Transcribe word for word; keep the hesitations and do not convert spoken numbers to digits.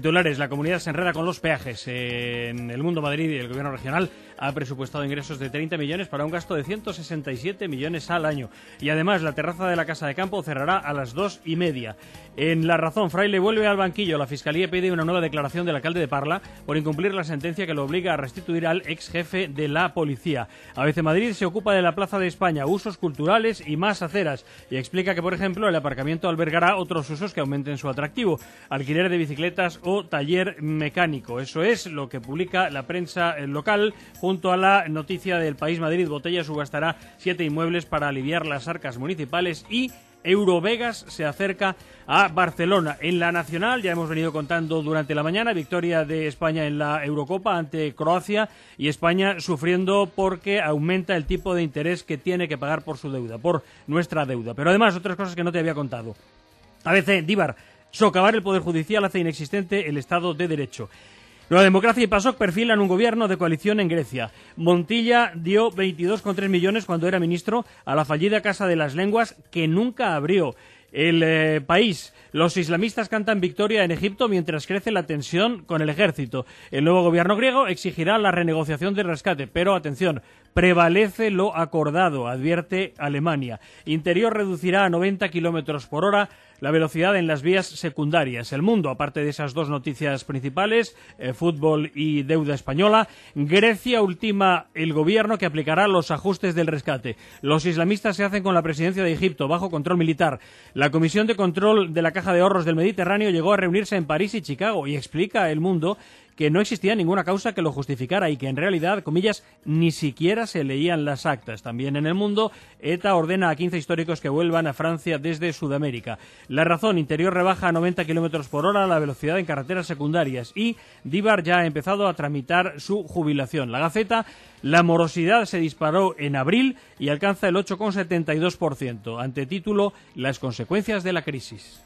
Titulares, la comunidad se enreda con los peajes. En el Mundo Madrid y el gobierno regional ha presupuestado ingresos de treinta millones para un gasto de ciento sesenta y siete millones al año. Y además, la terraza de la Casa de Campo cerrará a las dos y media. En La Razón, Fraile vuelve al banquillo. La Fiscalía pide una nueva declaración del alcalde de Parla por incumplir la sentencia que lo obliga a restituir al ex jefe de la policía. A veces Madrid se ocupa de la Plaza de España, usos culturales y más aceras. Y explica que, por ejemplo, el aparcamiento albergará otros usos que aumenten su atractivo. Alquiler de bicicletas o taller mecánico. Eso es lo que publica la prensa local junto a la noticia del País. Madrid Botella subastará siete inmuebles para aliviar las arcas municipales y Eurovegas se acerca a Barcelona. En la Nacional, ya hemos venido contando durante la mañana, victoria de España en la Eurocopa ante Croacia y España sufriendo porque aumenta el tipo de interés que tiene que pagar por su deuda, por nuestra deuda. Pero además, otras cosas que no te había contado. A veces, Díbar, socavar el Poder Judicial hace inexistente el Estado de Derecho. Nueva Democracia y PASOK perfilan un gobierno de coalición en Grecia. Montilla dio veintidós coma tres millones cuando era ministro a la fallida Casa de las Lenguas, que nunca abrió. El eh, País. Los islamistas cantan victoria en Egipto mientras crece la tensión con el ejército. El nuevo gobierno griego exigirá la renegociación del rescate, pero atención, prevalece lo acordado, advierte Alemania. Interior reducirá a noventa kilómetros por hora la velocidad en las vías secundarias. El Mundo, aparte de esas dos noticias principales, eh, fútbol y deuda española, Grecia ultima el gobierno que aplicará los ajustes del rescate. Los islamistas se hacen con la presidencia de Egipto bajo control militar. La Comisión de Control de la Caja de Ahorros del Mediterráneo llegó a reunirse en París y Chicago y explica El Mundo que no existía ninguna causa que lo justificara y que en realidad, comillas, ni siquiera se leían las actas. También en El Mundo, ETA ordena a quince históricos que vuelvan a Francia desde Sudamérica. La Razón, Interior rebaja a noventa kilómetros por hora la velocidad en carreteras secundarias y Díbar ya ha empezado a tramitar su jubilación. La Gaceta, la morosidad se disparó en abril y alcanza el ocho coma setenta y dos por ciento. Ante título, las consecuencias de la crisis.